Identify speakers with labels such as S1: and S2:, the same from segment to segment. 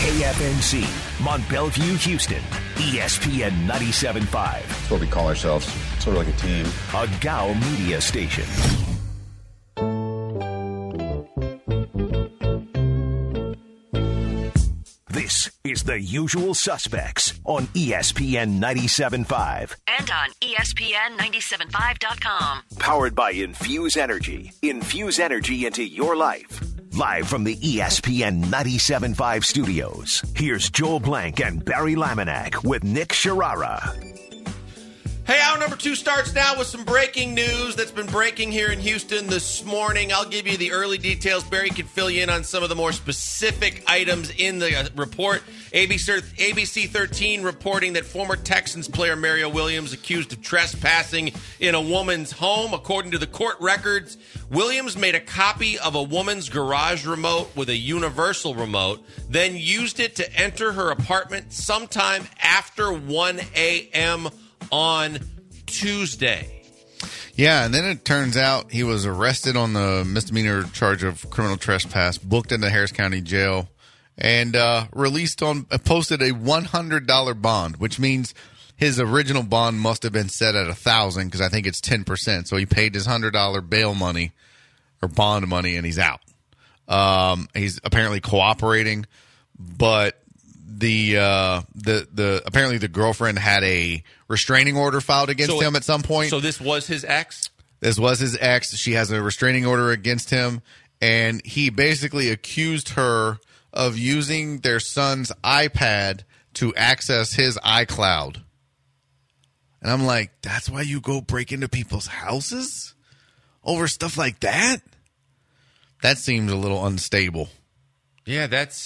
S1: KFNC, Mont Bellevue, Houston, ESPN 97.5.
S2: That's what we call ourselves, sort of like a team.
S1: A GOW media station. This is The Usual Suspects on ESPN 97.5.
S3: And on ESPN975.com.
S1: Powered by Infuse Energy. Infuse energy into your life. Live from the ESPN 97.5 studios, here's Joel Blank and Barry Laminack with Nick Sharara.
S4: Hey, hour number 2 starts now with some breaking news that's been breaking here in Houston this morning. I'll give you the early details. Barry can fill you in on some of the more specific items in the report. ABC 13 reporting that former Texans player Mario Williams accused of trespassing in a woman's home. According to the court records, Williams made a copy of a woman's garage remote with a universal remote, then used it to enter her apartment sometime after 1 a.m. on Tuesday.
S5: Yeah, and then it turns out he was arrested on the misdemeanor charge of criminal trespass, booked into Harris County Jail, and posted a $100 bond, which means his original bond must have been set at $1,000 because I think it's 10%. So he paid his $100 bail money or bond money, and he's out. He's apparently cooperating, but the apparently the girlfriend had a restraining order filed against him at some point.
S4: So this was his ex?
S5: This was his ex. She has a restraining order against him, and he basically accused her of using their son's iPad to access his iCloud. And I'm like, that's why you go break into people's houses? Over stuff like that? That seems a little unstable.
S4: Yeah,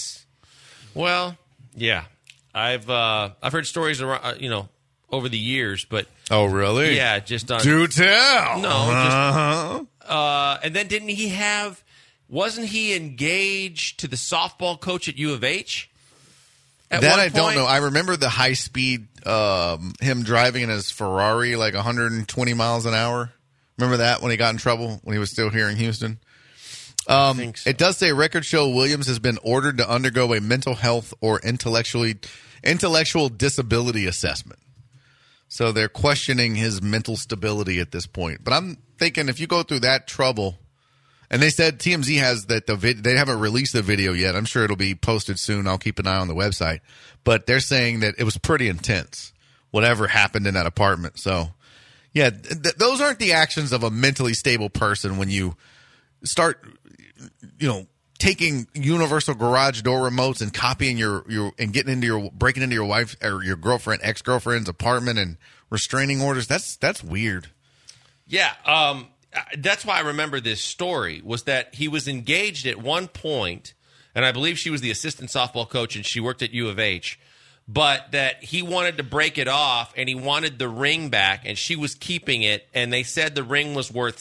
S4: yeah. I've heard stories around, over the years, but
S5: oh, really?
S4: Yeah, just on.
S5: Do tell.
S4: No, and then wasn't he engaged to the softball coach at U of H?
S5: That I don't know. I remember the high speed, him driving in his Ferrari like 120 miles an hour. Remember that when he got in trouble when he was still here in Houston? I think so. It does say records show Williams has been ordered to undergo a mental health or intellectual disability assessment. So they're questioning his mental stability at this point. But I'm thinking if you go through that trouble, and they said TMZ has that they haven't released the video yet. I'm sure it'll be posted soon. I'll keep an eye on the website. But they're saying that it was pretty intense, whatever happened in that apartment. So, yeah, those aren't the actions of a mentally stable person when you start, taking universal garage door remotes and copying breaking into your wife or your girlfriend, ex-girlfriend's apartment and restraining orders. That's weird.
S4: Yeah. That's why I remember this story was that he was engaged at one point, and I believe she was the assistant softball coach and she worked at U of H, but that he wanted to break it off and he wanted the ring back and she was keeping it, and they said the ring was worth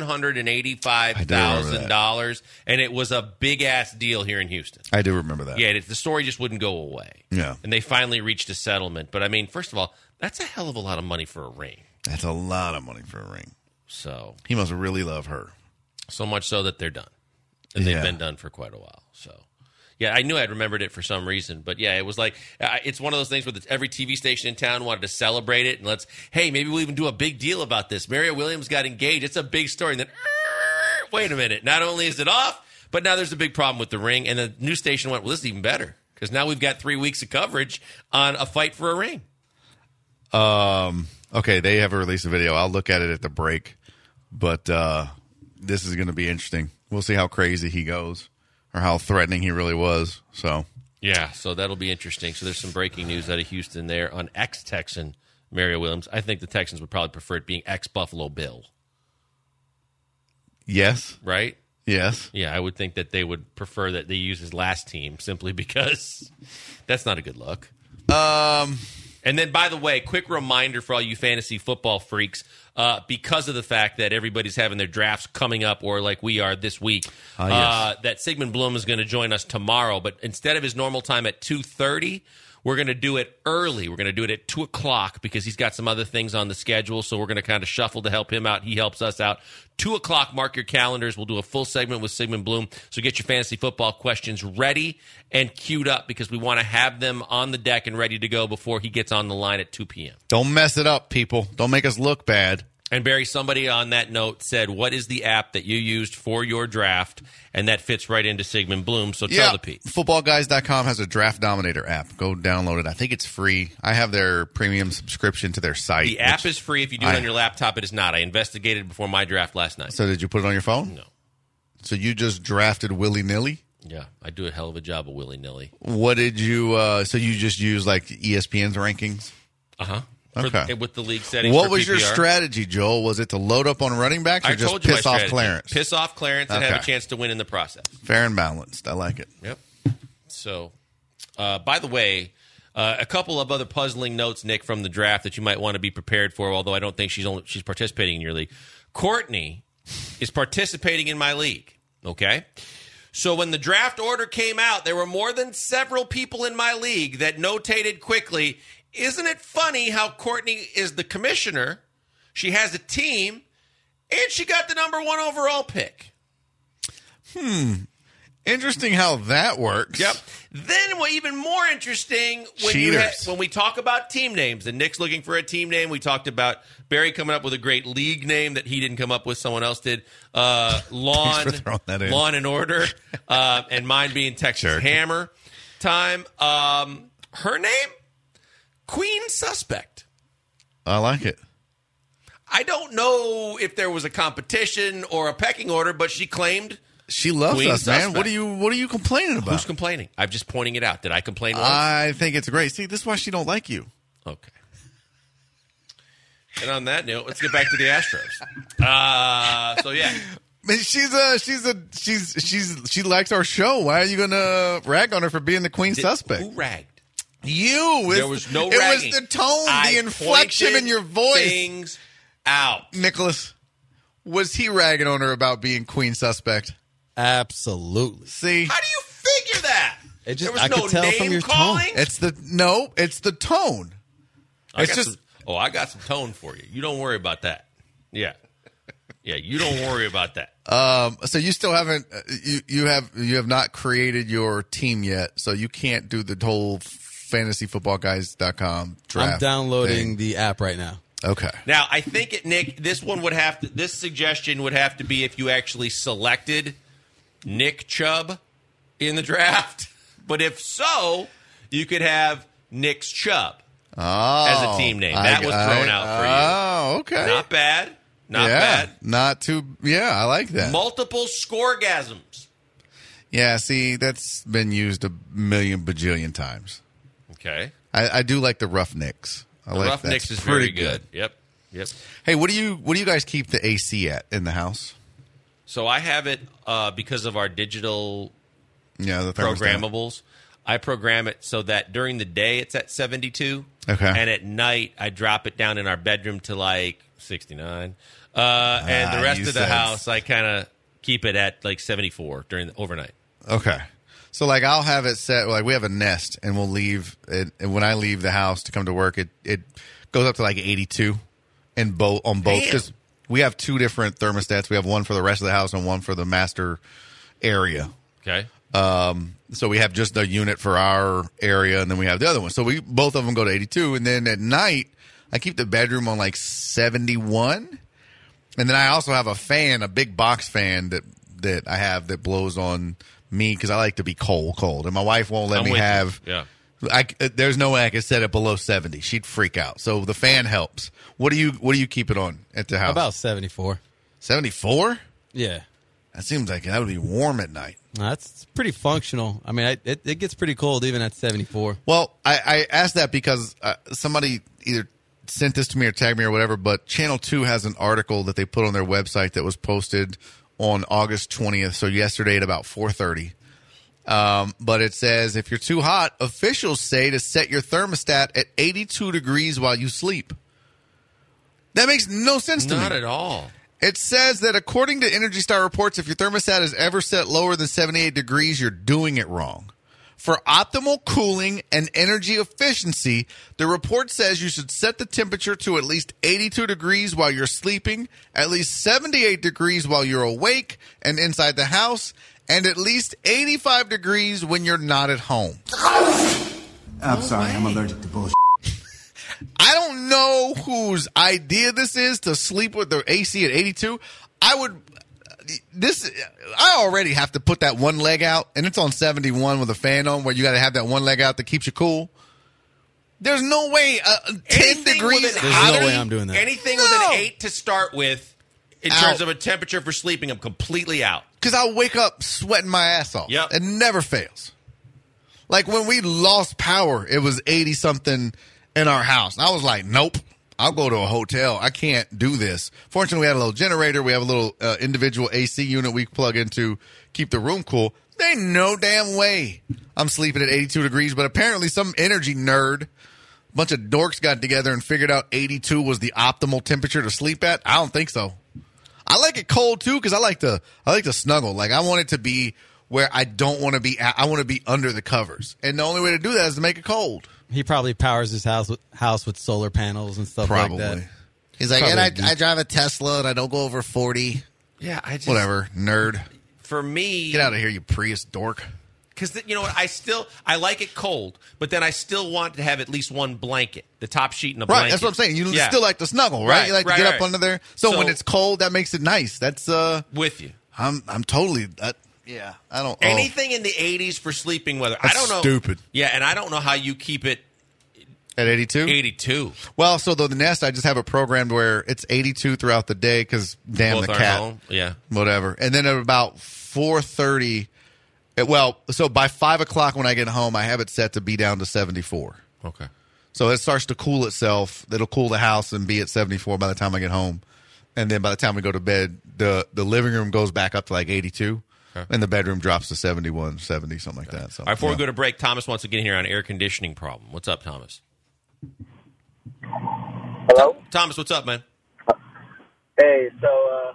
S4: $785,000 and it was a big-ass deal here in Houston.
S5: I do remember that.
S4: Yeah, the story just wouldn't go away.
S5: Yeah.
S4: And they finally reached a settlement. But, I mean, first of all, that's a hell of a lot of money for a ring.
S5: That's a lot of money for a ring.
S4: So
S5: he must really love her.
S4: So much so that they're done. And they've been done for quite a while. So, yeah, I knew I'd remembered it for some reason. But, yeah, it was like it's one of those things where every TV station in town wanted to celebrate it. And maybe we'll even do a big deal about this. Mario Williams got engaged. It's a big story. And then, wait a minute. Not only is it off, but now there's a big problem with the ring. And the news station went, well, this is even better. Because now we've got 3 weeks of coverage on a fight for a ring.
S5: Okay, they have released a video. I'll look at it at the break. But this is going to be interesting. We'll see how crazy he goes or how threatening he really was. So
S4: yeah, so that'll be interesting. So there's some breaking news out of Houston there on ex-Texan Mario Williams. I think the Texans would probably prefer it being ex-Buffalo Bill.
S5: Yes.
S4: Right?
S5: Yes.
S4: Yeah, I would think that they would prefer that they use his last team simply because that's not a good look. And then, by the way, quick reminder for all you fantasy football freaks, because of the fact that everybody's having their drafts coming up, or like we are this week.
S5: Yes.
S4: That Sigmund Bloom is going to join us tomorrow, but instead of his normal time at 2:30, we're going to do it early. We're going to do it at 2 o'clock because he's got some other things on the schedule, so we're going to kind of shuffle to help him out. He helps us out. 2 o'clock, mark your calendars. We'll do a full segment with Sigmund Bloom. So get your fantasy football questions ready and queued up because we want to have them on the deck and ready to go before he gets on the line at 2 p.m.
S5: Don't mess it up, people. Don't make us look bad.
S4: And Barry, somebody on that note said, what is the app that you used for your draft? And that fits right into Sigmund Bloom, so tell the Pete.
S5: Footballguys.com has a Draft Dominator app. Go download it. I think it's free. I have their premium subscription to their site.
S4: The app is free. If you do it on your laptop, it is not. I investigated before my draft last night.
S5: So did you put it on your phone?
S4: No.
S5: So you just drafted willy-nilly?
S4: Yeah, I do a hell of a job of willy-nilly.
S5: What did you so you just use like ESPN's rankings?
S4: Uh-huh.
S5: Okay.
S4: With the league settings.
S5: What
S4: for
S5: was
S4: PPR.
S5: your strategy, Joel? Was it to load up on running backs or
S4: I
S5: just
S4: told you my
S5: piss off
S4: strategy.
S5: Clarence?
S4: Piss off Clarence and have a chance to win in the process.
S5: Fair and balanced. I like it.
S4: Yep. So, by the way, a couple of other puzzling notes, Nick, from the draft that you might want to be prepared for, although I don't think she's participating in your league. Courtney is participating in my league, okay? So when the draft order came out, there were more than several people in my league that notated quickly, isn't it funny how Courtney is the commissioner, she has a team, and she got the number 1 overall pick?
S5: Interesting how that works.
S4: Yep. Then what even more interesting when we talk about team names, and Nick's looking for a team name. We talked about Barry coming up with a great league name that he didn't come up with, someone else did. Lawn and Order, and mine being Texas Hammer time. Her name, Queen Suspect.
S5: I like it.
S4: I don't know if there was a competition or a pecking order, but she claimed.
S5: She loves
S4: Queen
S5: us,
S4: Suspect.
S5: man. What are you complaining about?
S4: Who's complaining? I'm just pointing it out. Did I complain once?
S5: I think it's great. See, this is why she don't like you.
S4: Okay. And on that note, let's get back to the Astros. So yeah,
S5: she likes our show. Why are you gonna rag on her for being the Queen Suspect?
S4: Who ragged?
S5: You.
S4: There was no
S5: ragging.
S4: ragging.
S5: It was the tone, the inflection in your voice.
S4: Things out.
S5: Nicholas, was he ragging on her about being Queen Suspect?
S3: Absolutely.
S5: See,
S4: How do you figure that?
S3: There was
S4: I
S3: no
S4: could
S3: tell
S4: name
S3: from your
S4: calling.
S3: tone.
S5: it's the tone.
S4: I got some tone for you. You don't worry about that. Yeah, you don't worry about that.
S5: So you still haven't you have not created your team yet, so you can't do the whole fantasyfootballguys.com draft.
S3: I'm downloading
S5: thing.
S3: the app right now.
S5: Okay.
S4: Now, I think Nick, this suggestion would have to be if you actually selected Nick Chubb in the draft. But if so, you could have Nick's Chubb as a team name. That was thrown out for you.
S5: Oh, okay.
S4: Not bad. Not bad.
S5: Not too. Yeah, I like that.
S4: Multiple scoregasms.
S5: Yeah, see, that's been used a million bajillion times.
S4: Okay.
S5: I do like the Roughnecks.
S4: The Roughnecks is very good. Yep.
S5: Hey, what do you guys keep the AC at in the house?
S4: So I have it because of our digital
S5: the
S4: programmables. I program it so that during the day it's at 72.
S5: Okay.
S4: And at night I drop it down in our bedroom to like 69. And the rest of the house I kind of keep it at like 74 during the overnight.
S5: Okay. So like I'll have it set like we have a Nest and we'll leave it, and when I leave the house to come to work it goes up to like 82 on both because we have two different thermostats. We have one for the rest of the house and one for the master area.
S4: Okay.
S5: So we have just a unit for our area and then we have the other one. So both of them go to 82, and then at night I keep the bedroom on like 71. And then I also have a fan, a big box fan that I have that blows on me because I like to be cold. And my wife won't let me have.
S4: Yeah.
S5: There's no way I could set it below 70. She'd freak out. So the fan helps. What do you keep it on at the house?
S3: About 74.
S5: 74?
S3: Yeah.
S5: That seems like that would be warm at night.
S3: That's pretty functional. I mean, it gets pretty cold even at 74.
S5: Well, I asked that because somebody either sent this to me or tagged me or whatever, but Channel 2 has an article that they put on their website that was posted on August 20th, so yesterday at about 4:30. But it says, if you're too hot, officials say to set your thermostat at 82 degrees while you sleep. That makes no sense to me.
S4: Not at all.
S5: It says that according to Energy Star reports, if your thermostat is ever set lower than 78 degrees, you're doing it wrong. For optimal cooling and energy efficiency, the report says you should set the temperature to at least 82 degrees while you're sleeping, at least 78 degrees while you're awake and inside the house, and at least 85 degrees when you're not at home.
S6: I'm sorry, I'm allergic to bullshit.
S5: I don't know whose idea this is to sleep with the AC at 82. I already have to put that one leg out, and it's on 71 with a fan on, where you got to have that one leg out that keeps you cool. There's no way 10 degrees hotter.
S3: There's no way I'm doing that.
S4: Anything with an 8 to start with, in terms of a temperature for sleeping, I'm completely out.
S5: Because I'll wake up sweating my ass off.
S4: Yep.
S5: It never fails. Like when we lost power, it was 80-something in our house. And I was like, nope. I'll go to a hotel. I can't do this. Fortunately, we had a little generator. We have a little individual AC unit we plug in to keep the room cool. There ain't no damn way I'm sleeping at 82 degrees. But apparently some energy nerd, a bunch of dorks got together and figured out 82 was the optimal temperature to sleep at. I don't think so. I like it cold, too, because I like to snuggle. Like, I want it to be where I don't want to be. I want to be under the covers. And the only way to do that is to make it cold.
S3: He probably powers his house with solar panels and stuff like that.
S5: He's like, and I drive a Tesla and I don't go over 40.
S4: Yeah,
S5: Whatever, nerd.
S4: For me,
S5: get out of here, you Prius dork.
S4: Because you know what, I like it cold, but then I still want to have at least one blanket, the top sheet and a blanket.
S5: Right, that's what I'm saying. You still like to snuggle, right? You like to get up under there. So when it's cold, that makes it nice. That's
S4: with you.
S5: I'm totally that. Yeah, I don't.
S4: Anything in the 80s for sleeping weather.
S5: That's
S4: I don't know.
S5: Stupid.
S4: Yeah, and I don't know how you keep it
S5: at 82.
S4: 82.
S5: Well, so the Nest, I just have it programmed where it's 82 throughout the day because damn
S4: both
S5: the
S4: are
S5: cat.
S4: home. Yeah,
S5: whatever. And then at about 4:30. So by 5 o'clock when I get home, I have it set to be down to 74.
S4: Okay.
S5: So it starts to cool itself. It'll cool the house and be at 74 by the time I get home. And then by the time we go to bed, the living room goes back up to like 82. Okay. And the bedroom drops to 71, 70, something like that. So,
S4: all right, before we go to break, Thomas wants to get in here on air conditioning problem. What's up, Thomas?
S7: Hello?
S4: Thomas, what's up, man?
S7: Hey, so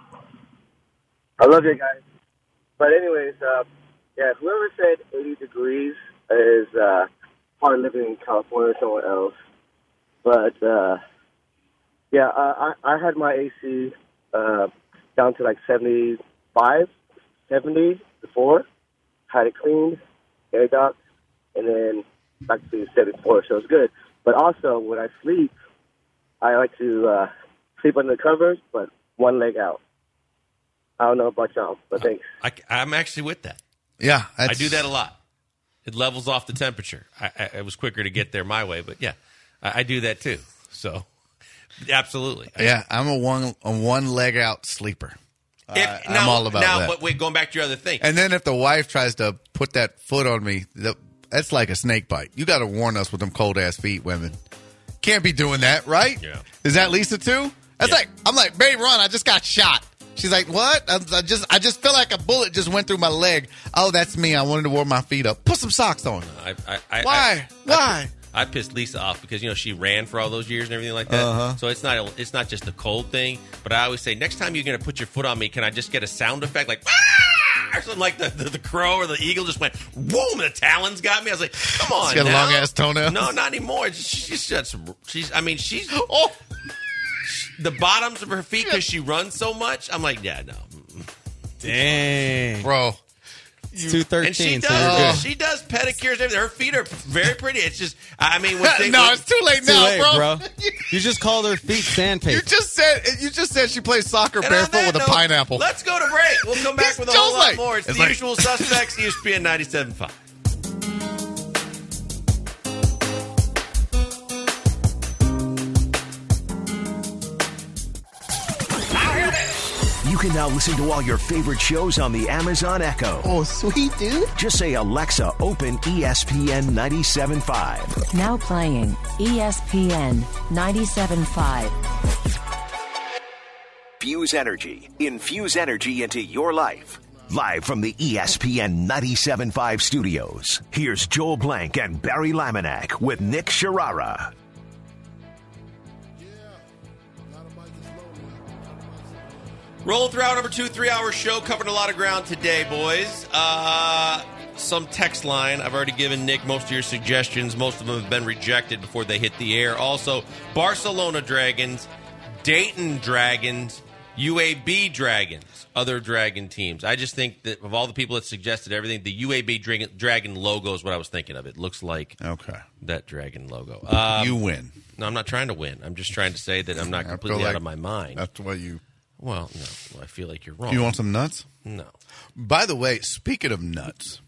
S7: I love you guys. But anyways, whoever said 80 degrees is probably living in California or somewhere else. But, I had my AC down to like 75, 70 before. Had it cleaned, air duct, and then back to 74, so it's good. But also, when I sleep, I like to sleep under the covers, but one leg out. I don't know about y'all, but thanks.
S4: I'm actually with that.
S5: Yeah.
S4: I do that a lot. It levels off the temperature. I was quicker to get there my way, but yeah, I do that too. So, absolutely.
S5: Yeah, I'm a one leg out sleeper. I'm all about that.
S4: But wait, going back to your other thing.
S5: And then if the wife tries to put that foot on me, that's like a snake bite. You got to warn us with them cold-ass feet, women. Can't be doing that, right?
S4: Yeah.
S5: Is that Lisa, too? That's I'm like, babe, run. I just got shot. She's like, what? I just feel like a bullet just went through my leg. Oh, that's me. I wanted to warm my feet up. Put some socks on.
S4: Why?
S5: Why?
S4: I pissed Lisa off because, she ran for all those years and everything like that.
S5: Uh-huh.
S4: So it's not just a cold thing. But I always say, next time you're going to put your foot on me, can I just get a sound effect like, ah! Or something like the crow or the eagle just went, whoom, the talons got me. I was like, come on,
S5: she's got
S4: now.
S5: long-ass toenails?
S4: No, not anymore. She's got some, the bottoms of her feet because she runs so much. I'm like, yeah, no.
S3: Dang.
S5: Bro.
S3: It's 2:13.
S4: And she does pedicures and everything. Her feet are very pretty. It's just,
S5: it's too late now,
S3: bro. You just called her feet sandpaper.
S5: You just said she plays soccer barefoot with a pineapple.
S4: Let's go to break. We'll come back with a whole lot more. It's the Usual Suspects, ESPN 97.5.
S1: You can now listen to all your favorite shows on the Amazon Echo.
S6: Oh, sweet, dude.
S1: Just say, Alexa, open ESPN 97.5.
S8: Now playing ESPN 97.5.
S1: Fuse Energy. Infuse energy into your life. Live from the ESPN 97.5 studios, here's Joel Blank and Barry Laminack with Nick Sharara.
S4: Rolling through our number 2 3-hour show, covering a lot of ground today, boys. Some text line. I've already given Nick most of your suggestions. Most of them have been rejected before they hit the air. Also, Barcelona Dragons, Dayton Dragons, UAB Dragons, other Dragon teams. I just think that of all the people that suggested everything, the UAB Dragon logo is what I was thinking of. It looks like that Dragon logo.
S5: You win.
S4: No, I'm not trying to win. I'm just trying to say that I'm not completely out of my mind.
S5: That's why you...
S4: Well, no. I feel like you're wrong.
S5: You want some nuts?
S4: No.
S5: By the way, speaking of nuts...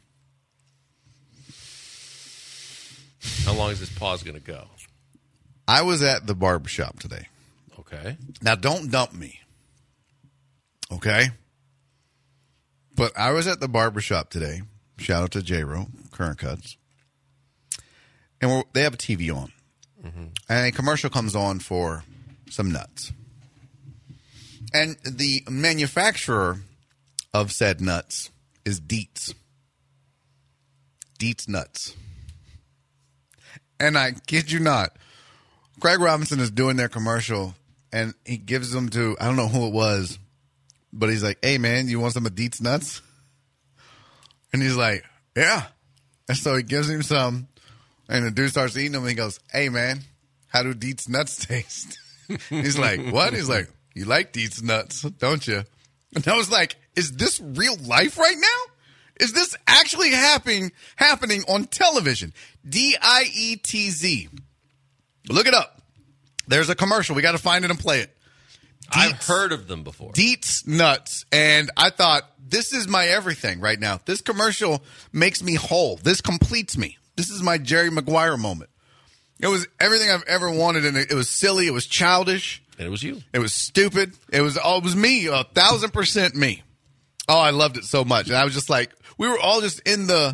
S4: How long is this pause going to go?
S5: I was at the barbershop today.
S4: Okay.
S5: Now, don't dump me. Okay? But I was at the barbershop today. Shout out to J-Ro, Current Cuts. And they have a TV on. Mm-hmm. And a commercial comes on for some nuts. And the manufacturer of said nuts is Dietz. Dietz Nuts. And I kid you not, Craig Robinson is doing their commercial, and he gives them to, I don't know who it was, but he's like, hey, man, you want some of Dietz Nuts? And he's like, yeah. And so he gives him some, and the dude starts eating them, and he goes, hey, man, how do Dietz Nuts taste? He's like, what? He's like, you like Dietz Nuts, don't you? And I was like, is this real life right now? Is this actually happening on television? Dietz. Look it up. There's a commercial. We got to find it and play it.
S4: I've heard of them before.
S5: Dietz Nuts. And I thought, this is my everything right now. This commercial makes me whole. This completes me. This is my Jerry Maguire moment. It was everything I've ever wanted, and it was silly. It was childish.
S4: And it was you.
S5: It was stupid. It was me, 1,000% me. Oh, I loved it so much. And I was just like, we were all just in the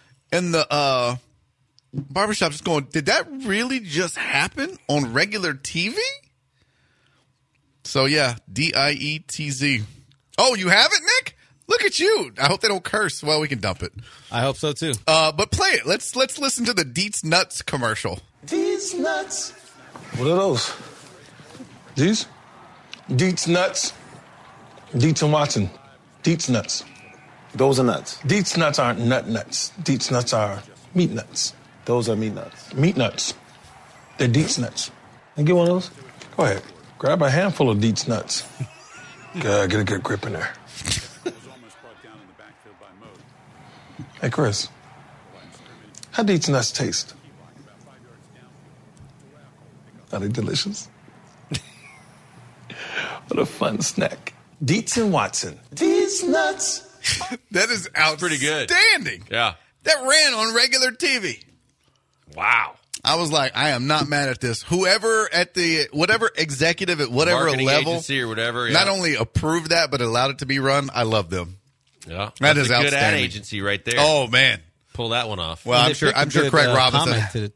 S5: barbershop just going, did that really just happen on regular TV? So, yeah, Dietz. Oh, you have it, Nick? Look at you. I hope they don't curse. Well, we can dump it.
S3: I hope so, too.
S5: But play it. Let's listen to the Dietz Nuts commercial.
S9: Dietz Nuts. What are those? These? Dietz Nuts. Dietz and Watson. Dietz Nuts.
S6: Those are nuts.
S9: Dietz Nuts aren't nuts. Dietz Nuts are meat nuts.
S6: Those are meat nuts.
S9: Meat nuts. They're Dietz Nuts. Can you get one of those? Go ahead. Grab a handful of Dietz Nuts. Get a good grip in there. Hey, Chris. How Dietz Nuts taste? Are they delicious? What a fun snack. Dietz and Watson. Dietz Nuts.
S5: That is outstanding.
S4: Pretty good. Yeah.
S5: That ran on regular TV.
S4: Wow.
S5: I was like, I am not mad at this. Whoever whatever executive at whatever
S4: marketing
S5: level,
S4: agency or whatever,
S5: not only approved that, but allowed it to be run, I love them.
S4: Yeah.
S5: That is
S4: a good
S5: outstanding.
S4: ad agency right there.
S5: Oh, man.
S4: Pull that one off.
S5: Well, I'm sure Craig Robinson.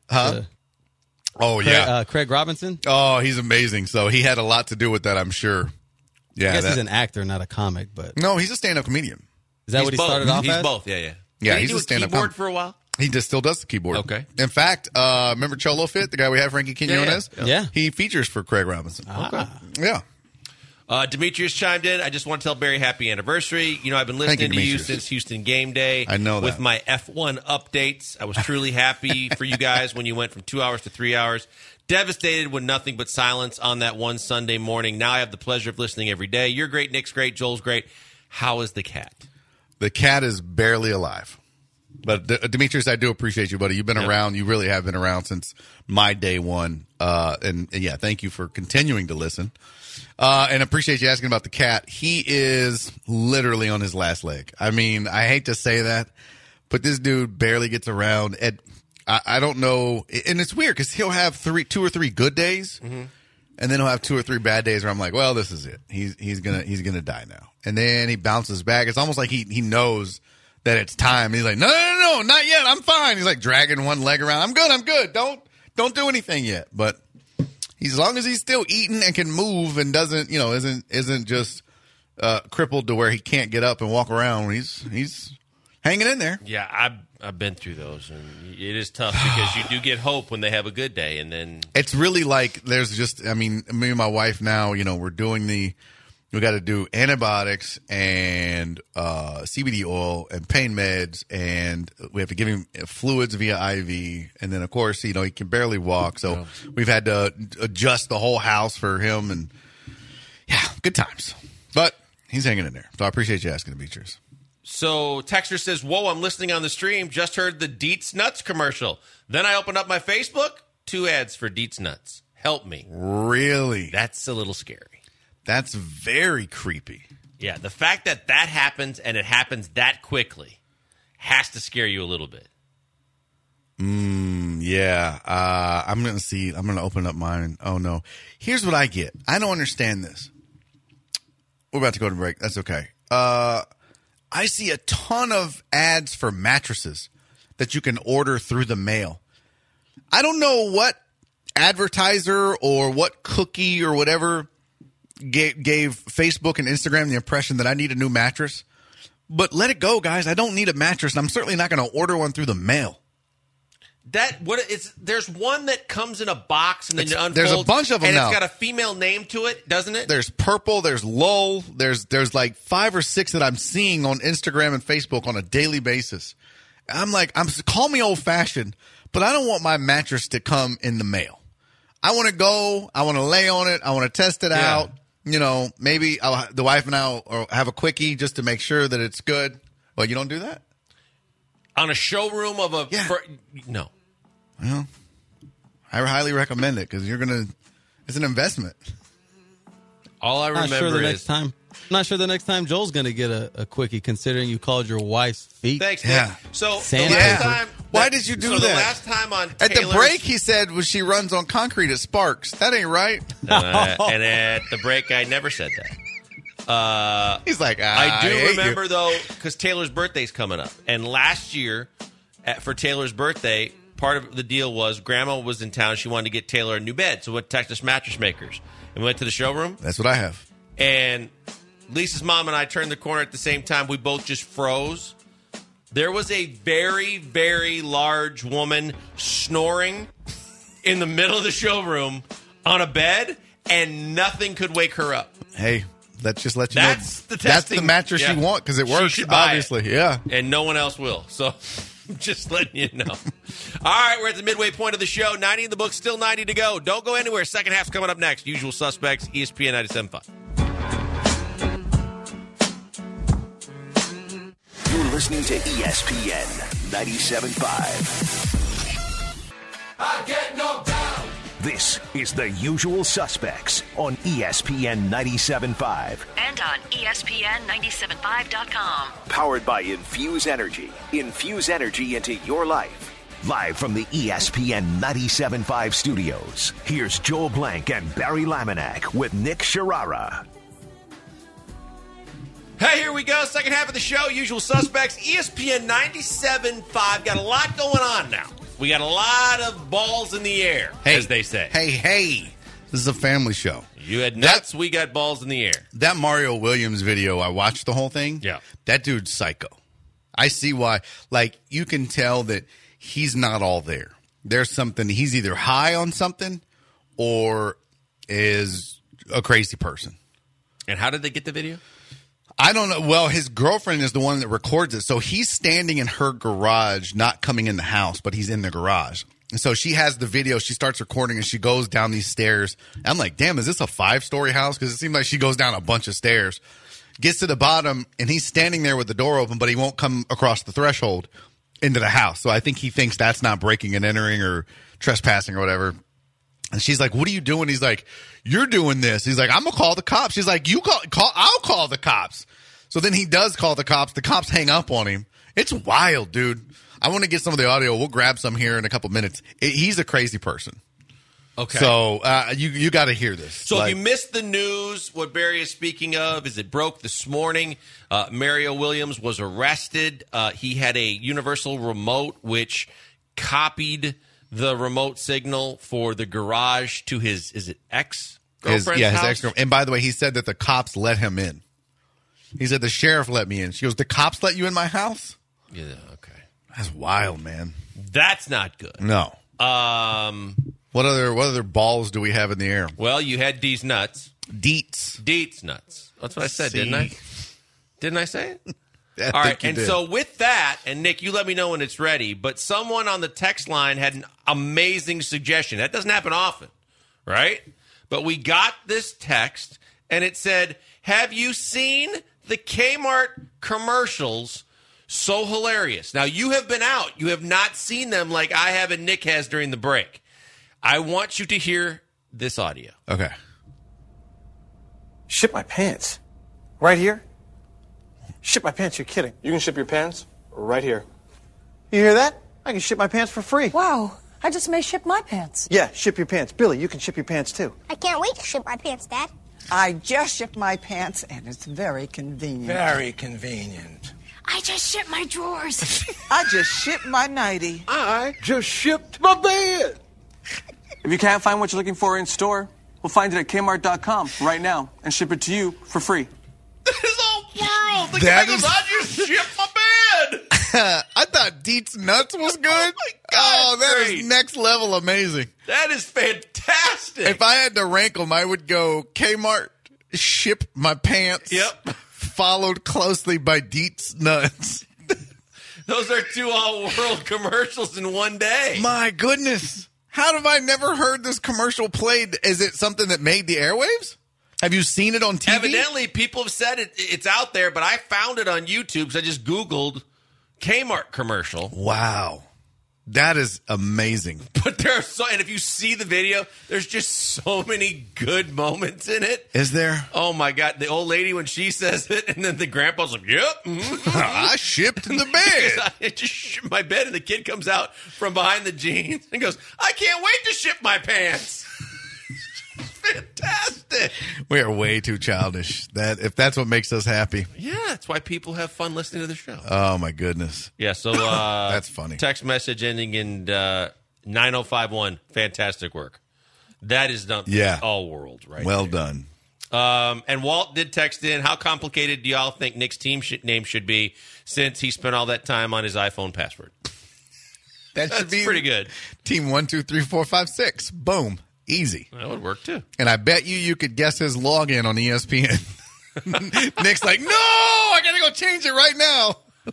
S3: Craig Robinson?
S5: Oh, he's amazing. So he had a lot to do with that, I'm sure. Yeah,
S3: I guess he's an actor, not a comic, but
S5: no, he's a stand-up comedian.
S3: Is that what he started off as?
S4: He's both, yeah.
S5: Yeah,
S4: Did
S5: he's
S4: he do
S5: a stand-up
S4: keyboard
S5: comic
S4: for a while?
S5: He just still does the keyboard.
S4: Okay.
S5: In fact, remember Cholo Fit, the guy we had, Frankie Quinones?
S3: Yeah.
S5: He features for Craig Robinson.
S3: Okay.
S5: Yeah.
S4: Demetrius chimed in. I just want to tell Barry happy anniversary. You know, I've been listening to you since Houston Game Day.
S5: I know that.
S4: With my F1 updates. I was truly happy for you guys when you went from 2 hours to 3 hours. Devastated when nothing but silence on that one Sunday morning. Now I have the pleasure of listening every day. You're great. Nick's great. Joel's great. How is the cat?
S5: The cat is barely alive. But Demetrius, I do appreciate you, buddy. You've been around. You really have been around since my day one. And yeah, thank you for continuing to listen. And appreciate you asking about the cat. He is literally on his last leg. I mean, I hate to say that, but this dude barely gets around. I don't know. And it's weird because he'll have 2 or 3 good days. Mm-hmm. And then he'll have 2 or 3 bad days where I'm like, well, this is it. He's gonna die now. And then he bounces back. It's almost like he knows that it's time. He's like, no, not yet. I'm fine. He's like dragging one leg around. I'm good. Don't do anything yet. But as long as he's still eating and can move and doesn't, isn't just crippled to where he can't get up and walk around. He's hanging in there.
S4: Yeah, I've been through those, and it is tough because you do get hope when they have a good day, and then
S5: it's really like there's just. I mean, me and my wife now, we're doing the We got to do antibiotics and CBD oil and pain meds, and we have to give him fluids via IV. And then, of course, he can barely walk, so we've had to adjust the whole house for him. And yeah, good times. But he's hanging in there, so I appreciate you asking, Demetrius.
S4: So Texter says, "Whoa, I'm listening on the stream. Just heard the Deets Nuts commercial. Then I opened up my Facebook. 2 ads for Deets Nuts. Help me."
S5: Really?
S4: That's a little scary.
S5: That's very creepy.
S4: Yeah, the fact that happens and it happens that quickly has to scare you a little bit.
S5: Yeah. I'm going to see. I'm going to open up mine. Oh, no. Here's what I get. I don't understand this. We're about to go to break. That's okay. I see a ton of ads for mattresses that you can order through the mail. I don't know what advertiser or what cookie or whatever gave Facebook and Instagram the impression that I need a new mattress. But let it go, guys. I don't need a mattress, and I'm certainly not going to order one through the mail.
S4: There's one that comes in a box and then it unfolds.
S5: There's a bunch of them
S4: and
S5: now.
S4: It's got a female name to it, doesn't it?
S5: There's Purple. There's Lowell. There's like 5 or 6 that I'm seeing on Instagram and Facebook on a daily basis. I'm like, call me old fashioned, but I don't want my mattress to come in the mail. I want to go. I want to lay on it. I want to test it out. Maybe the wife and I will have a quickie just to make sure that it's good. Well, you don't do that?
S4: On a showroom of a...
S5: Yeah.
S4: No.
S5: Well, I highly recommend it because it's an investment.
S4: All I remember
S3: I'm not sure the next time Joel's going to get a quickie, considering you called your wife's feet.
S4: Thanks, Nick.
S5: Yeah.
S4: So
S3: Sandpaper.
S4: the last time...
S5: Why did you do that?
S4: The last time on
S5: At
S4: Taylor's,
S5: the break, he said she runs on concrete at Sparks. That ain't right.
S4: And at the break, I never said that.
S5: He's like,
S4: I do remember, though, because Taylor's birthday's coming up. And last year, for Taylor's birthday, part of the deal was Grandma was in town. She wanted to get Taylor a new bed. So we went to Texas Mattress Makers. And we went to the showroom.
S5: That's what I have.
S4: And Lisa's mom and I turned the corner at the same time. We both just froze. There was a very, very large woman snoring in the middle of the showroom on a bed, and nothing could wake her up.
S5: Hey, let's just let you
S4: That's
S5: know.
S4: the testing.
S5: That's the mattress you want because it works, obviously. Yeah.
S4: And no one else will. So just letting you know. All right, we're at the midway point of the show. 90 in the book, still 90 to go. Don't go anywhere. Second half's coming up next. Usual Suspects, ESPN 97.5.
S1: You're listening to ESPN 97.5.
S10: I get knocked down.
S1: This is The Usual Suspects on ESPN 97.5.
S8: And on ESPN975.com.
S1: Powered by Infuse Energy. Infuse energy into your life. Live from the ESPN 97.5 studios, here's Joel Blank and Barry Laminack with Nick Sharara.
S4: Hey, here we go. Second half of the show. Usual Suspects. ESPN 97.5. Got a lot going on now. We got a lot of balls in the air, as they say.
S5: Hey. This is a family show.
S4: You had nuts. We got balls in the air.
S5: That Mario Williams video, I watched the whole thing.
S4: Yeah.
S5: That dude's psycho. I see why. Like, you can tell that he's not all there. There's something. He's either high on something or is a crazy person.
S4: And how did they get the video?
S5: I don't know. Well, his girlfriend is the one that records it. So he's standing in her garage, not coming in the house, but he's in the garage. And so she has the video. She starts recording and she goes down these stairs. I'm like, damn, is this a 5-story house? Because it seems like she goes down a bunch of stairs. Gets to the bottom and he's standing there with the door open, but he won't come across the threshold into the house. So I think he thinks that's not breaking and entering or trespassing or whatever. And she's like, what are you doing? He's like, you're doing this. He's like, I'm going to call the cops. She's like, I'll call the cops. So then he does call the cops. The cops hang up on him. It's wild, dude. I want to get some of the audio. We'll grab some here in a couple minutes. He's a crazy person.
S4: Okay.
S5: So you got to hear this.
S4: So if you missed the news, what Barry is speaking of is it broke this morning. Mario Williams was arrested. He had a universal remote which copied the remote signal for the garage to his, is it ex-girlfriend's
S5: his
S4: house?
S5: ex-girlfriend. And by the way, he said that the cops let him in. He said the sheriff let me in. She goes, the cops let you in my house?
S4: Yeah, okay.
S5: That's wild, man.
S4: That's not good.
S5: No. What other balls do we have in the air?
S4: Well, you had D's nuts.
S5: Deets
S4: nuts. That's what I said, didn't I? Didn't I say it?
S5: I
S4: All right,
S5: think you
S4: and
S5: did.
S4: so with that, and Nick, you let me know when it's ready, but someone on the text line had an amazing suggestion. That doesn't happen often, right? But we got this text, and it said, have you seen the Kmart commercials? So hilarious. Now, you have been out. You have not seen them like I have and Nick has during the break. I want you to hear this audio.
S5: Okay.
S6: Ship my pants. Right here? Ship my pants, you're kidding. You can ship your pants right here. You hear that? I can ship my pants for free.
S11: Wow, I just may ship my pants.
S6: Yeah, ship your pants. Billy, you can ship your pants too.
S12: I can't wait to ship my pants, Dad.
S11: I just shipped my pants, and it's very convenient.
S6: Very convenient.
S12: I just shipped my drawers.
S11: I just shipped my nightie.
S6: I just shipped my bed.
S13: If you can't find what you're looking for in store, we'll find it at Kmart.com right now and ship it to you for free.
S4: This is all world. The
S5: That
S4: guy goes,
S5: is-
S4: I just shipped my bed.
S5: I thought Deets Nuts was good.
S4: Oh, my God,
S5: that
S4: great.
S5: is next level amazing.
S4: That is fantastic.
S5: If I had to rank them, I would go Kmart, ship my pants.
S4: Yep.
S5: Followed closely by Deets Nuts.
S4: Those are two all-world commercials in one day.
S5: My goodness. How have I never heard this commercial played? Is it something that made the airwaves? Have you seen it on TV?
S4: Evidently, people have said it's out there, but I found it on YouTube, so I just Googled Kmart commercial.
S5: Wow. That is amazing.
S4: But there are and if you see the video, there's just so many good moments in it.
S5: Is there?
S4: Oh my God. The old lady when she says it, and then the grandpa's like, yep.
S5: I shipped the bed.
S4: I just shipped my bed, and the kid comes out from behind the jeans and goes, I can't wait to ship my pants. Fantastic.
S5: We are way too childish. If that's what makes us happy.
S4: Yeah, that's why people have fun listening to the show.
S5: Oh my goodness.
S4: Yeah, so
S5: that's funny.
S4: Text message ending in 9051. Fantastic work. That is done.
S5: Yeah.
S4: All world, right?
S5: Well
S4: there.
S5: done.
S4: And Walt did text in, how complicated do y'all think Nick's team name should be since he spent all that time on his iPhone password?
S5: That should be
S4: pretty good.
S5: Team 1, 2, 3, 4, 5, 6. Boom. Easy.
S4: That would work too.
S5: And I bet you could guess his login on ESPN. Nick's like, no, I got to go change it right now.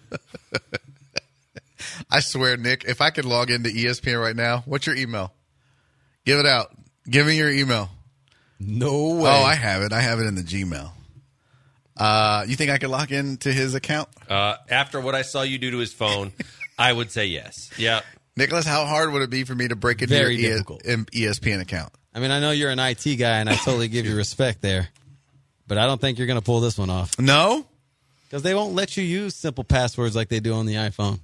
S5: I swear, Nick, if I could log into ESPN right now, what's your email? Give it out. Give me your email.
S3: No way.
S5: Oh, I have it. I have it in the Gmail. You think I could log into his account?
S4: After what I saw you do to his phone, I would say yes. Yeah.
S5: Nicholas, how hard would it be for me to break into
S3: Very
S5: your
S3: difficult.
S5: ESPN account?
S3: I mean, I know you're an IT guy, and I totally give you respect there. But I don't think you're going to pull this one off.
S5: No?
S3: Because they won't let you use simple passwords like they do on the iPhone.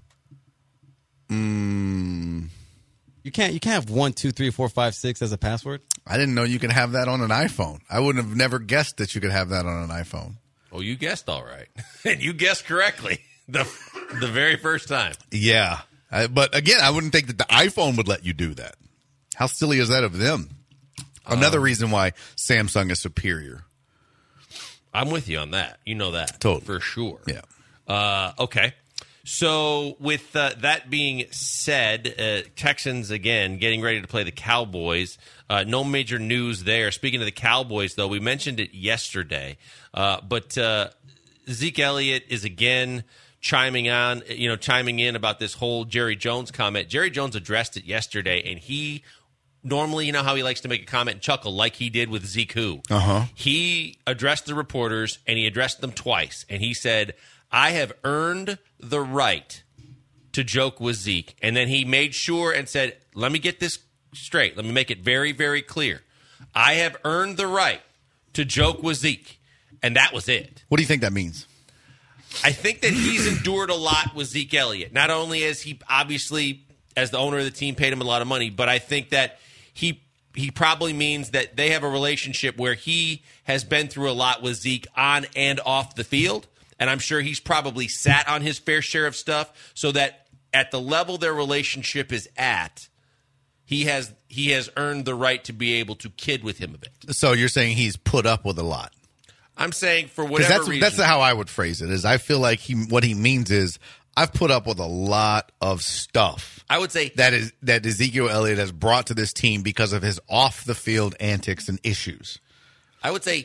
S3: You can't have 1, 2, 3, 4, 5, 6 as a password.
S5: I didn't know you could have that on an iPhone. I wouldn't have never guessed that you could have that on an iPhone.
S4: Oh, you guessed all right. And you guessed correctly the very first time.
S5: Yeah. But again, I wouldn't think that the iPhone would let you do that. How silly is that of them? Another reason why Samsung is superior.
S4: I'm with you on that. You know that.
S5: Totally.
S4: For sure.
S5: Yeah.
S4: Okay. So with that being said, Texans, again, getting ready to play the Cowboys. No major news there. Speaking of the Cowboys, though, we mentioned it yesterday. But Zeke Elliott is again chiming in about this whole Jerry Jones comment. Jerry Jones addressed it yesterday, and he normally, you know how he likes to make a comment and chuckle like he did with Zeke who.
S5: Uh-huh.
S4: He addressed the reporters, and he addressed them twice, and he said, I have earned the right to joke with Zeke. And then he made sure and said, let me get this straight. Let me make it very, very clear. I have earned the right to joke with Zeke. And that was it.
S5: What do you think that means?
S4: I think that he's endured a lot with Zeke Elliott. Not only as he obviously, as the owner of the team, paid him a lot of money, but I think that he probably means that they have a relationship where he has been through a lot with Zeke on and off the field. And I'm sure he's probably sat on his fair share of stuff so that at the level their relationship is at, he has earned the right to be able to kid with him a bit.
S5: So you're saying he's put up with a lot.
S4: I'm saying for whatever reason.
S5: That's how I would phrase it. Is I feel like what he means is I've put up with a lot of stuff.
S4: I would say
S5: that Ezekiel Elliott has brought to this team because of his off the field antics and issues.
S4: I would say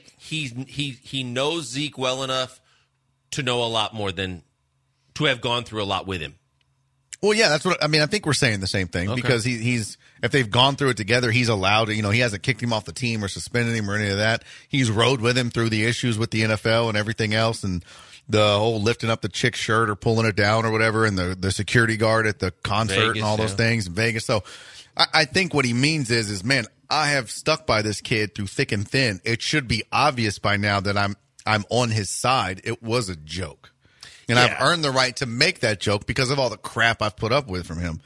S4: he knows Zeke well enough to know a lot more than to have gone through a lot with him.
S5: Well, yeah, that's what I mean. I think we're saying the same thing because he's if they've gone through it together, he's allowed to. He hasn't kicked him off the team or suspended him or any of that. He's rode with him through the issues with the NFL and everything else, and the whole lifting up the chick's shirt or pulling it down or whatever, and the security guard at the concert
S4: Vegas,
S5: and all those things in Vegas. So I think what he means is, man, I have stuck by this kid through thick and thin. It should be obvious by now that I'm on his side. It was a joke. And I've earned the right to make that joke because of all the crap I've put up with from him.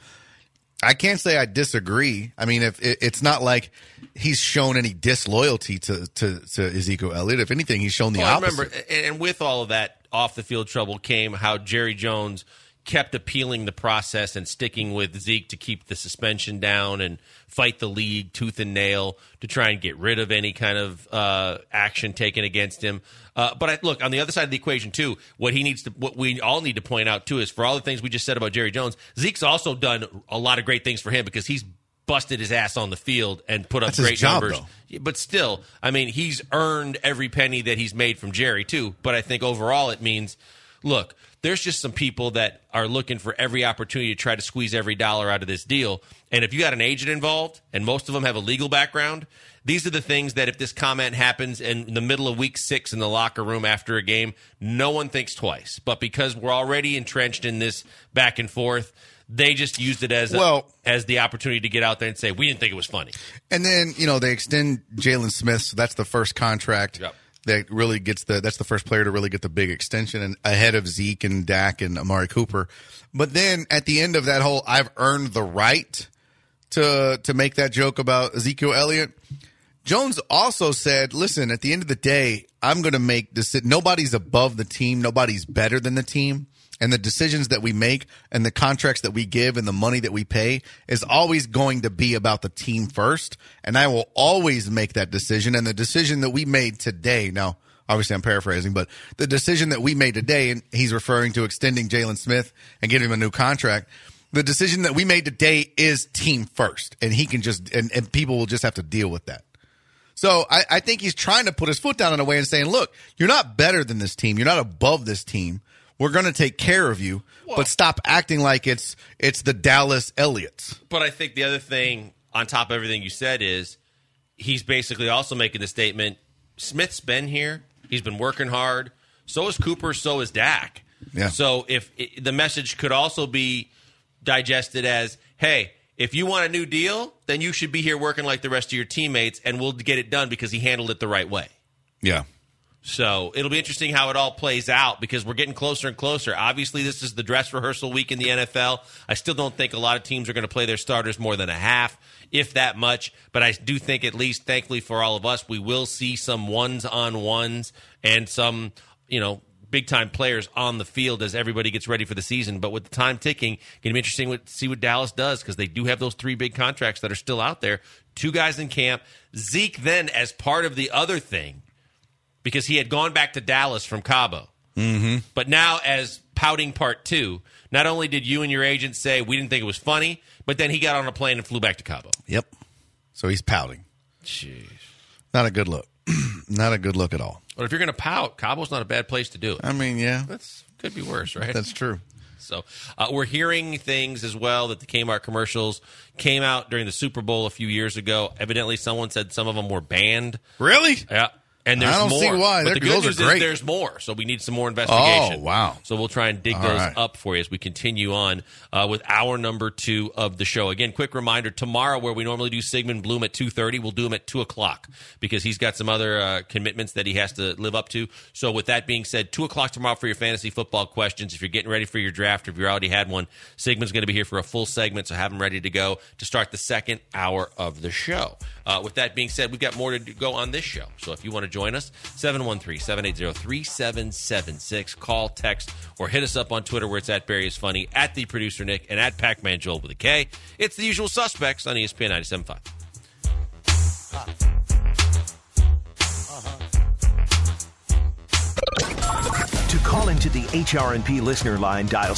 S5: I can't say I disagree. I mean, if it's not like he's shown any disloyalty to Ezekiel Elliott. If anything, he's shown the opposite.
S4: I remember, and with all of that off the field trouble came how Jerry Jones kept appealing the process and sticking with Zeke to keep the suspension down and fight the league tooth and nail to try and get rid of any kind of action taken against him. But look, on the other side of the equation, too, what we all need to point out, too, is for all the things we just said about Jerry Jones, Zeke's also done a lot of great things for him because he's busted his ass on the field and put up great numbers. Though. But still, I mean, he's earned every penny that he's made from Jerry, too. But I think overall it means, look, there's just some people that are looking for every opportunity to try to squeeze every dollar out of this deal. And if you got an agent involved, and most of them have a legal background, these are the things that if this comment happens in the middle of week 6 in the locker room after a game, no one thinks twice. But because we're already entrenched in this back and forth, they just used it as the opportunity to get out there and say, we didn't think it was funny.
S5: And then, they extend Jalen Smith, so that's the first contract. Yep. That really gets that's the first player to really get the big extension and ahead of Zeke and Dak and Amari Cooper. But then at the end of that whole, I've earned the right to make that joke about Ezekiel Elliott. Jones also said, listen, at the end of the day, I'm going to make this. Nobody's above the team. Nobody's better than the team. And the decisions that we make and the contracts that we give and the money that we pay is always going to be about the team first. And I will always make that decision. And the decision that we made today, now, obviously I'm paraphrasing, but the decision that we made today, and he's referring to extending Jalen Smith and giving him a new contract, the decision that we made today is team first. And he can just, and people will just have to deal with that. So I think he's trying to put his foot down in a way and saying, look, you're not better than this team. You're not above this team. We're going to take care of you, but stop acting like it's the Dallas Elliots.
S4: But I think the other thing on top of everything you said is he's basically also making the statement, Smith's been here. He's been working hard. So is Cooper. So is Dak.
S5: Yeah.
S4: So the message could also be digested as, hey, if you want a new deal, then you should be here working like the rest of your teammates, and we'll get it done because he handled it the right way.
S5: Yeah.
S4: So it'll be interesting how it all plays out because we're getting closer and closer. Obviously, this is the dress rehearsal week in the NFL. I still don't think a lot of teams are going to play their starters more than a half, if that much. But I do think, at least thankfully for all of us, we will see some ones-on-ones and some, big-time players on the field as everybody gets ready for the season. But with the time ticking, it's going to be interesting to see what Dallas does because they do have those 3 big contracts that are still out there. 2 guys in camp. Zeke then, as part of the other thing, because he had gone back to Dallas from Cabo.
S5: Mm-hmm.
S4: But now as pouting part 2, not only did you and your agent say we didn't think it was funny, but then he got on a plane and flew back to Cabo.
S5: Yep. So he's pouting.
S4: Jeez.
S5: Not a good look. Not a good look at all.
S4: But if you're going to pout, Cabo's not a bad place to do it.
S5: I mean, yeah.
S4: Could be worse, right?
S5: That's true.
S4: So we're hearing things as well that the Kmart commercials came out during the Super Bowl a few years ago. Evidently, someone said some of them were banned.
S5: Really?
S4: Yeah. And there's more.
S5: I don't see why.
S4: But the good news is there's more, so we need some more investigation.
S5: Oh, wow.
S4: So we'll try and dig those up for you as we continue on with hour number 2 of the show. Again, quick reminder, tomorrow where we normally do Sigmund Bloom at 2:30, we'll do him at 2 o'clock because he's got some other commitments that he has to live up to. So with that being said, 2 o'clock tomorrow for your fantasy football questions. If you're getting ready for your draft or if you already had one, Sigmund's going to be here for a full segment, so have him ready to go to start the second hour of the show. With that being said, we've got more to go on this show. So if you want to join us, 713-780-3776. Call, text, or hit us up on Twitter where it's at Barry is Funny, at the producer Nick, and at Pac-Man Joel with a K. It's the usual suspects on ESPN 97.5.
S1: To call into the HRNP listener line, dial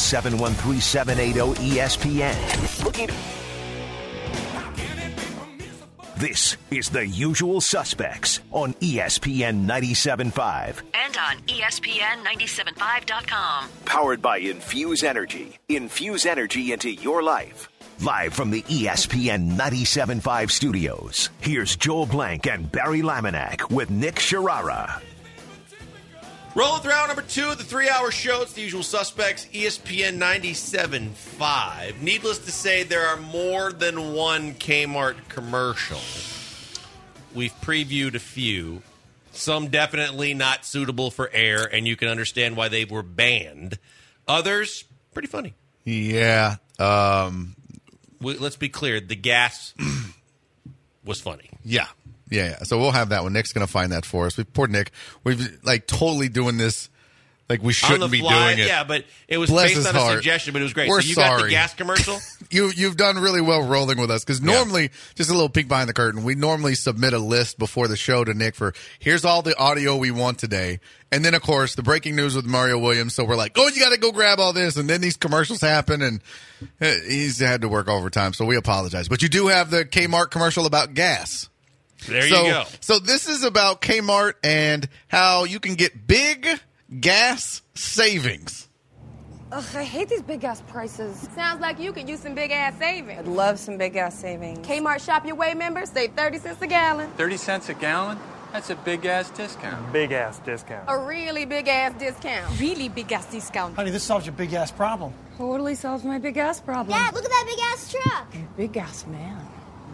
S1: 713-780-ESPN. This is The Usual Suspects on ESPN 97.5.
S8: And on ESPN975.com.
S1: Powered by Infuse Energy. Infuse energy into your life. Live from the ESPN 97.5 studios, here's Joel Blank and Barry Laminack with Nick Sharara.
S4: Rolling through hour number 2 of the 3-hour show. It's The Usual Suspects, ESPN 97.5. Needless to say, there are more than one Kmart commercial. We've previewed a few. Some definitely not suitable for air, and you can understand why they were banned. Others, pretty funny.
S5: Yeah.
S4: Let's be clear. The gas was funny.
S5: Yeah. So we'll have that one. Nick's going to find that for us. Poor Nick. We've totally doing this like we shouldn't be doing it.
S4: Yeah, but it was
S5: Bless
S4: based
S5: his
S4: on
S5: heart.
S4: a suggestion, but it was great.
S5: We're
S4: so you
S5: sorry.
S4: got the gas commercial?
S5: You've done really well rolling with us because normally, just a little peek behind the curtain, we normally submit a list before the show to Nick for here's all the audio we want today. And then, of course, the breaking news with Mario Williams. So we're like, oh, you got to go grab all this. And then these commercials happen, and he's had to work overtime. So we apologize. But you do have the Kmart commercial about gas.
S4: There you go.
S5: So this is about Kmart and how you can get big gas savings.
S14: Ugh, I hate these big gas prices.
S15: Sounds like you could use some big ass savings.
S14: I'd love some big gas savings.
S15: Kmart Shop Your Way members save 30 cents a gallon.
S13: 30 cents a gallon? That's a big-ass discount.
S16: Big-ass discount.
S15: A really big ass discount.
S14: Really big gas discount.
S6: Honey, this solves your big ass problem.
S14: Totally solves my big gas problem.
S12: Dad, look at that big ass truck.
S14: Big gas man.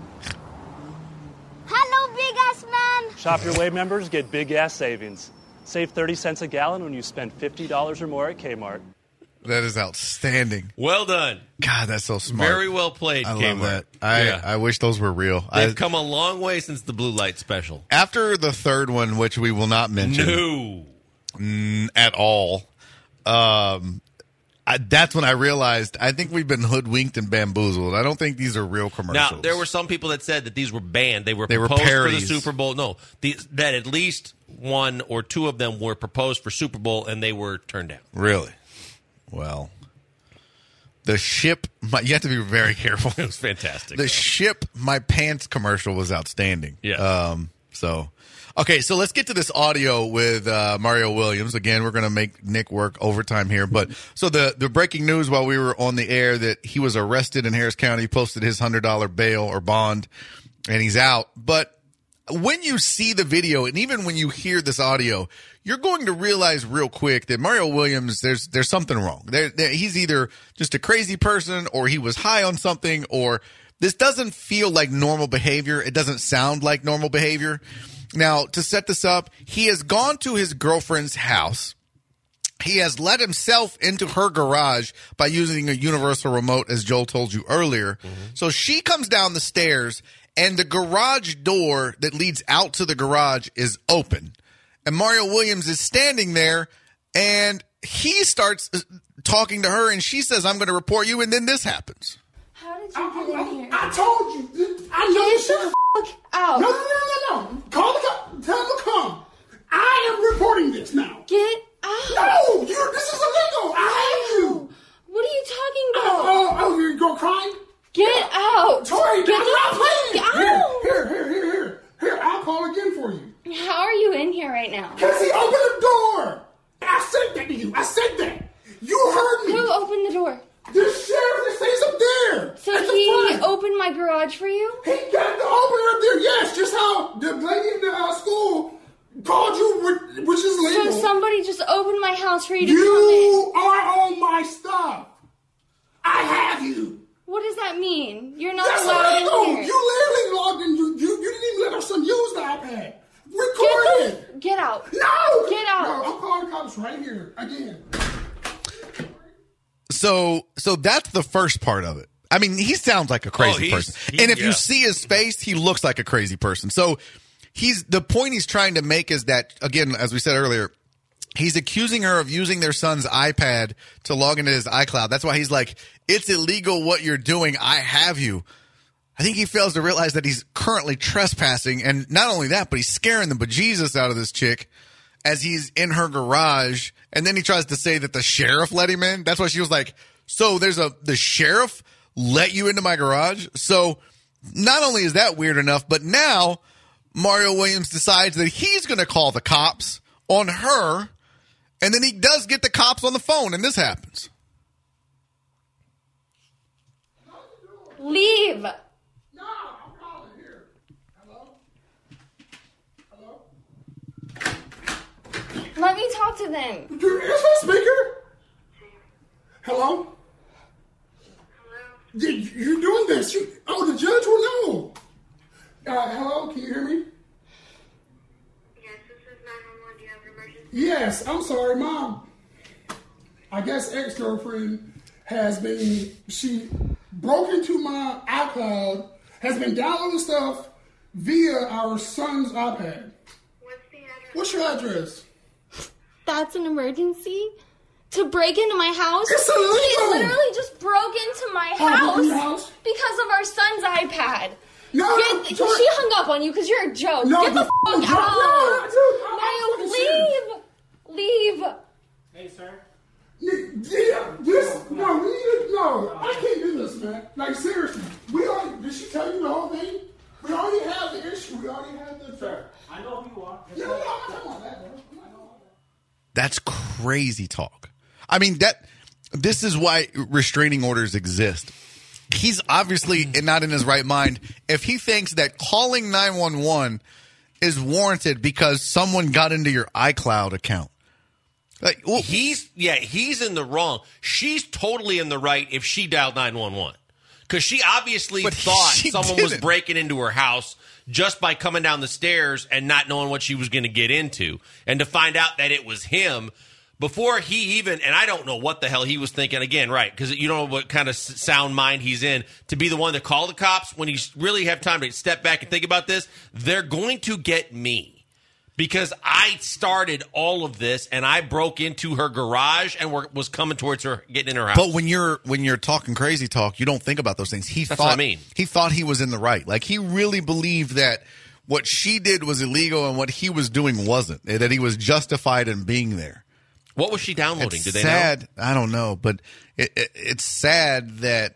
S12: Hello, big ass man.
S16: Shop Your Way members get big gas savings. Save 30 cents a gallon when you spend $50 or more at Kmart.
S5: That is outstanding.
S4: Well done.
S5: God, that's so smart.
S4: Very well played,
S5: I
S4: Kmart.
S5: love that. I wish those were real.
S4: They've come a long way since the blue light special.
S5: After the third one, which we will not mention at all, that's when I realized I think we've been hoodwinked and bamboozled. I don't think these are real commercials.
S4: Now, there were some people that said that these were banned. They were
S5: proposed
S4: for the Super Bowl. No, that at least one or two of them were proposed for Super Bowl, and they were turned down.
S5: Really? Well, you have to be very careful.
S4: It was fantastic.
S5: The ship my pants commercial was outstanding.
S4: Yeah.
S5: Okay, so let's get to this audio with Mario Williams. Again, we're going to make Nick work overtime here. But so the breaking news while we were on the air that he was arrested in Harris County, posted his $100 bail or bond, and he's out. But when you see the video and even when you hear this audio, you're going to realize real quick that Mario Williams, there's something wrong. He's either just a crazy person or he was high on something, or this doesn't feel like normal behavior. It doesn't sound like normal behavior. Now, to set this up, he has gone to his girlfriend's house. He has let himself into her garage by using a universal remote, as Joel told you earlier. Mm-hmm. So she comes down the stairs, and the garage door that leads out to the garage is open. And Mario Williams is standing there, and he starts talking to her, and she says, I'm going to report you, and then this happens.
S12: How did you get in here?
S17: I told you. I know you should have.
S12: Out.
S17: No. Call the cop. Tell them to come. I am reporting this now.
S12: Get out.
S17: No, this is illegal. I have you.
S12: What are you talking about?
S17: Oh, you go crying?
S12: Get out.
S17: Tori,
S12: Get
S17: I'm playing.
S12: out.
S17: Here, I'll call again for you.
S12: How are you in here right now?
S17: Cassie, open the door. I said that to you. I said that. You heard me.
S12: Who opened the door?
S17: The sheriff that stays up there.
S12: So he opened my garage for you?
S17: He got the opener up there, yes. Just how the lady in the school called you, which is legal.
S12: So somebody just opened my house for you to come in?
S17: You are on my stuff. I have you.
S12: What does that mean? You're not
S17: That's
S12: allowed
S17: illegal.
S12: in here.
S17: You literally logged in. You didn't even let our son use the iPad. Record it.
S12: Get out.
S17: No.
S12: Get out.
S17: No, I'm calling the cops right here again.
S5: So that's the first part of it. I mean, he sounds like a crazy person. And if you see his face, he looks like a crazy person. So the point he's trying to make is that, again, as we said earlier, he's accusing her of using their son's iPad to log into his iCloud. That's why he's like, it's illegal what you're doing. I have you. I think he fails to realize that he's currently trespassing. And not only that, but he's scaring the bejesus out of this chick as he's in her garage. And then he tries to say that the sheriff let him in. That's why she was like, so the sheriff let you into my garage? So Not only is that weird enough, but now Mario Williams decides that he's going to call the cops on her, and then he does get the cops on the phone, and this happens.
S12: Leave.
S17: No, I'm calling here. Hello? Hello?
S12: Let me talk to them.
S17: Is that speaker? Hello? You're doing this. The judge will know. Hello, can you hear me?
S12: Yes, this is 911. Do you have an emergency?
S17: Yes, I'm sorry, Mom. I guess ex-girlfriend she broke into my iCloud, has been downloading stuff via our son's iPad.
S12: What's the address?
S17: What's your address?
S12: That's an emergency? To break into my house?
S17: It's illegal!
S12: He literally just broke into my house because of our son's iPad.
S17: No,
S12: she hung up on you because you're a joke.
S17: No,
S12: Get the fuck out! Mario, leave!
S18: Hey, sir.
S17: No, I can't do this, man. Like, seriously. Did she tell you the whole thing? We already have the issue. We already have the...
S18: Sir, I know who you are.
S17: I'm not talking about that, bro.
S5: That's crazy talk. I mean, this is why restraining orders exist. He's obviously not in his right mind if he thinks that calling 911 is warranted because someone got into your iCloud account. Like, well,
S4: he's in the wrong. She's totally in the right if she dialed 911. Because she obviously thought someone was breaking into her house just by coming down the stairs and not knowing what she was going to get into. And to find out that it was him before he even, and I don't know what the hell he was thinking again, right? Because you don't know what kind of sound mind he's in to be the one to call the cops when you really have time to step back and think about this. They're going to get me. Because I started all of this and I broke into her garage and was coming towards her, getting in her house.
S5: But when you're talking crazy talk, you don't think about those things.
S4: That's what I mean.
S5: He thought he was in the right. Like, he really believed that what she did was illegal and what he was doing wasn't. That he was justified in being there.
S4: What was she downloading? Did they
S5: know? I don't know, but it's sad that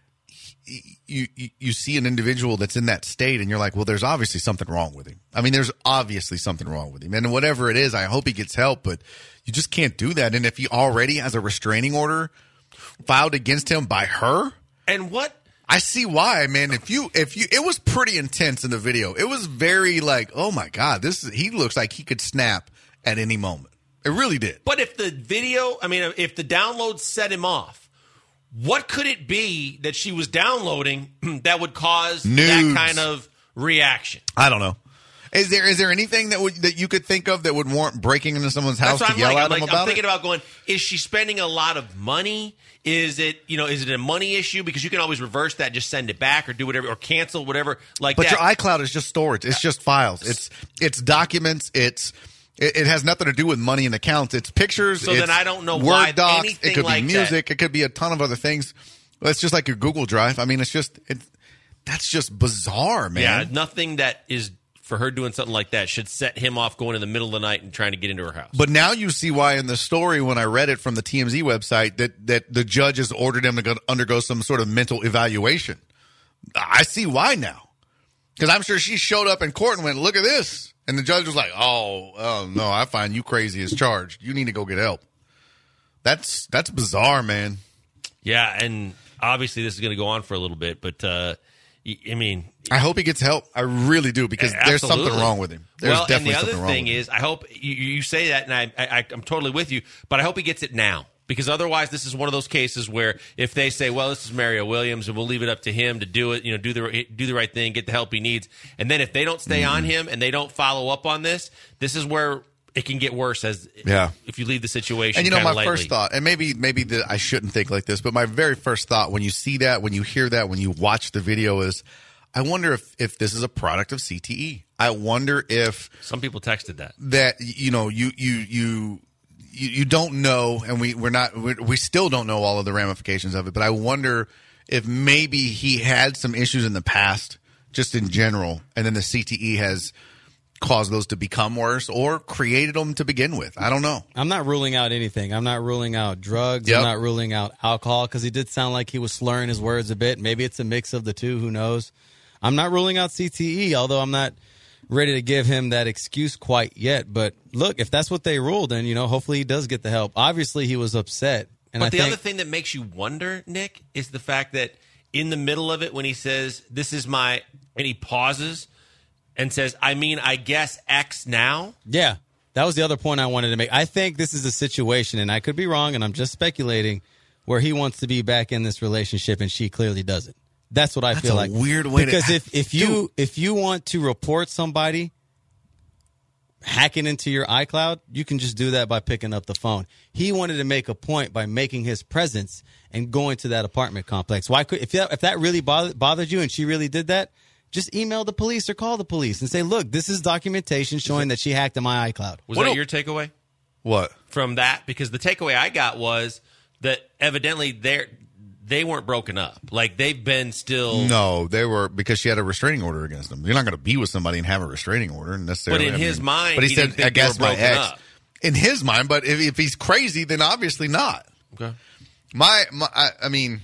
S5: you see an individual that's in that state and you're like, well, there's obviously something wrong with him. I mean, there's obviously something wrong with him. And whatever it is, I hope he gets help, but you just can't do that. And if he already has a restraining order filed against him by her.
S4: And what?
S5: I see why, man. If you, it was pretty intense in the video. It was very like, oh my God, he looks like he could snap at any moment. It really did.
S4: But if the video, if the download set him off, what could it be that she was downloading that would cause that kind of reaction?
S5: I don't know. Is there anything that you could think of that would warrant breaking into someone's house to yell at them about it?
S4: I'm thinking about going, is she spending a lot of money? Is it a money issue? Because you can always reverse that, just send it back or do whatever or cancel whatever like
S5: that.
S4: But
S5: your iCloud is just storage. It's just files. It's documents. It has nothing to do with money and accounts. It's pictures.
S4: So then I don't know
S5: Word
S4: why
S5: docs.
S4: anything
S5: It could
S4: like
S5: be music.
S4: that.
S5: It could be a ton of other things. It's just like your Google Drive. I mean, that's just bizarre, man.
S4: Yeah, nothing that is for her doing something like that should set him off going in the middle of the night and trying to get into her house.
S5: But now you see why in the story when I read it from the TMZ website that the judge has ordered him to undergo some sort of mental evaluation. I see why now. Because I'm sure she showed up in court and went, look at this. And the judge was like, oh, no, I find you crazy as charged. You need to go get help. That's bizarre, man.
S4: Yeah, and obviously this is going to go on for a little bit, but
S5: I hope he gets help. I really do, because there's something wrong with him. There's definitely something wrong with him.
S4: And the other thing is, I hope you say that, and I'm totally with you, but I hope he gets it now. Because otherwise, this is one of those cases where if they say, well, this is Mario Williams, and we'll leave it up to him to do it, do the right thing, get the help he needs. And then if they don't stay on him and they don't follow up on this is where it can get worse if you leave the situation.
S5: And my
S4: lightly.
S5: first thought, and maybe I shouldn't think like this, but my very first thought when you see that, when you hear that, when you watch the video is, I wonder if this is a product of CTE. I wonder if
S4: some people texted that
S5: you don't know, and we still don't know all of the ramifications of it, but I wonder if maybe he had some issues in the past just in general, and then the CTE has caused those to become worse or created them to begin with. I don't know.
S3: I'm not ruling out anything. I'm not ruling out drugs.
S5: Yep.
S3: I'm not ruling out alcohol, because he did sound like he was slurring his words a bit. Maybe it's a mix of the two. Who knows? I'm not ruling out CTE, although I'm not ready to give him that excuse quite yet. But look, if that's what they ruled, then, hopefully he does get the help. Obviously, he was upset. And
S4: but the other thing that makes you wonder, Nick, is the fact that in the middle of it, when he says, this is my, and he pauses and says, I guess X now.
S3: Yeah, that was the other point I wanted to make. I think this is a situation, and I could be wrong, and I'm just speculating, where he wants to be back in this relationship and she clearly doesn't. That's what I feel like.
S5: That's a weird way
S3: because if you want to report somebody hacking into your iCloud, you can just do that by picking up the phone. He wanted to make a point by making his presence and going to that apartment complex. Why could if that really bothered you and she really did that, just email the police or call the police and say, look, this is documentation showing that she hacked in my iCloud.
S4: Was that your takeaway?
S5: What?
S4: From that? Because the takeaway I got was that evidently they weren't broken up. Like, they've been still...
S5: No, they were, because she had a restraining order against them. You're not going to be with somebody and have a restraining order necessarily.
S4: But in his mind,
S5: but he said,
S4: didn't think
S5: I guess
S4: they were
S5: my
S4: broken
S5: ex.
S4: up.
S5: In his mind, but if he's crazy, then obviously not.
S4: Okay.
S5: I mean,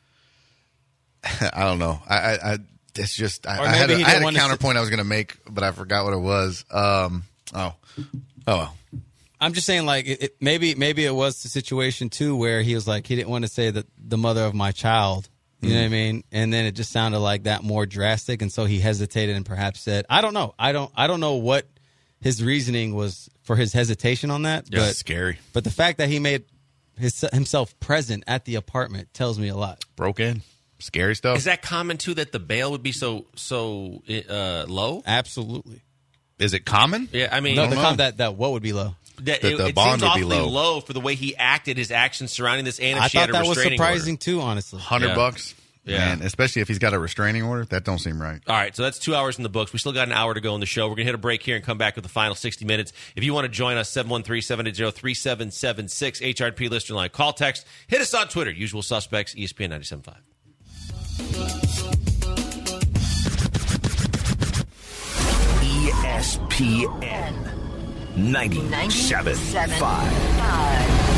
S5: I don't know. It's just, I had a counterpoint I was going to make, but I forgot what it was. Oh well.
S3: I'm just saying, like, maybe it was the situation too where he was like, he didn't want to say that the mother of my child, you know what I mean? And then it just sounded like that more drastic, and so he hesitated and perhaps said, I don't know. I don't know what his reasoning was for his hesitation on that.
S5: Yeah,
S3: but
S5: it's scary.
S3: But the fact that he made himself present at the apartment tells me a lot.
S5: Broke in. Scary stuff.
S4: Is that common too, that the bail would be so low?
S3: Absolutely.
S5: Is it common?
S4: Yeah, I mean,
S3: no, that what would be low?
S4: It
S5: bond
S4: seems
S5: would be
S4: awfully
S5: low
S4: for the way he acted, his actions surrounding this, and if
S3: I
S4: she had
S3: thought
S4: a
S3: that was
S4: restraining
S3: surprising
S4: order.
S3: too, honestly.
S5: $100,
S4: Yeah.
S5: man. Especially if he's got a restraining order, that don't seem right.
S4: All right, so that's 2 hours in the books. We still got an hour to go in the show. We're going to hit a break here and come back with the final 60 minutes. If you want to join us, 713-780-3776, HRP listener line. Call, text, hit us on Twitter. Usual suspects, ESPN 97.5.
S1: ESPN 97.5.